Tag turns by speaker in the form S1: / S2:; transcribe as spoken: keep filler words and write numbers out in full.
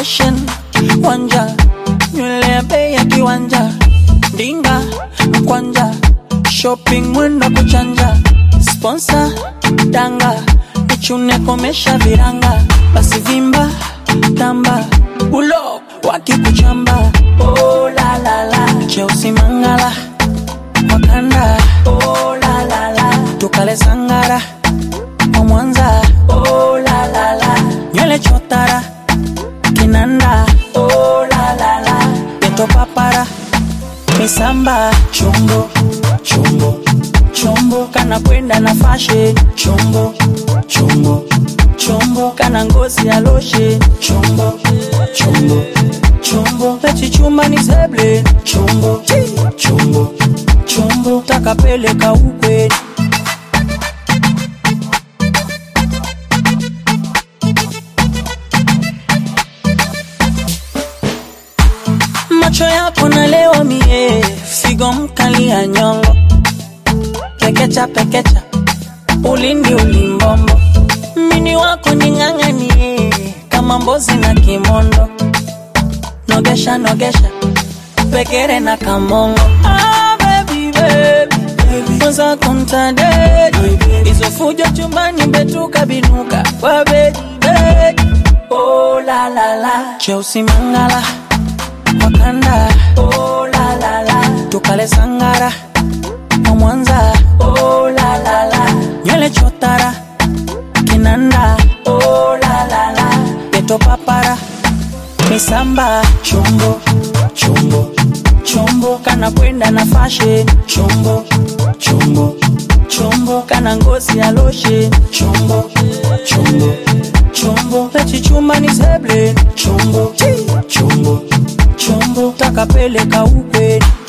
S1: fashion wanja, nywele ya bei ya kiwanja, dinga mkwanja, shopping mwenda kuchanja, sponsor danga, nichune komesha viranga, basi vimba tamba, ulo wakikuchamba. Oh la la la, Chelsea Mangala Wakanda. Oh la la la, tukale sangara wa Mwanza. Oh la la la, nywele chotara kinanda. Oh la la la, peto papara misamba. Chombo chombo chombo kana kwenda na fashion. Chombo chombo chombo kana ngozi ya lotion. Chombo chombo chombo pechi chuma ni zeble. Chombo chombo chombo takapeleka ukwe. Macho yako na leo mie, figo mkali ya nyongo. Pekecha pekecha, ulindi ulimbombo. Mini wako ninganganie, kama mbozi na kimondo. Nogesha nogesha, pekere na kamongo. Ah baby baby, mwaza kontade. Izo fujo chumbani betuka binuka. Wa baby baby, oh la la la. Chelsea Mangala Wakanda. Oh la la la, tukale sangara wa Mwanza. Oh la la la, nywele chotara kinanda. Oh la la la, peto papara misamba. Chombo chombo chombo kana kwenda na fashion. Chombo chombo chombo kana ngozi ya lotion. Chombo chombo chombo pechi chuma ni zeble. Chombo chombo chombo takapeleka ukwe.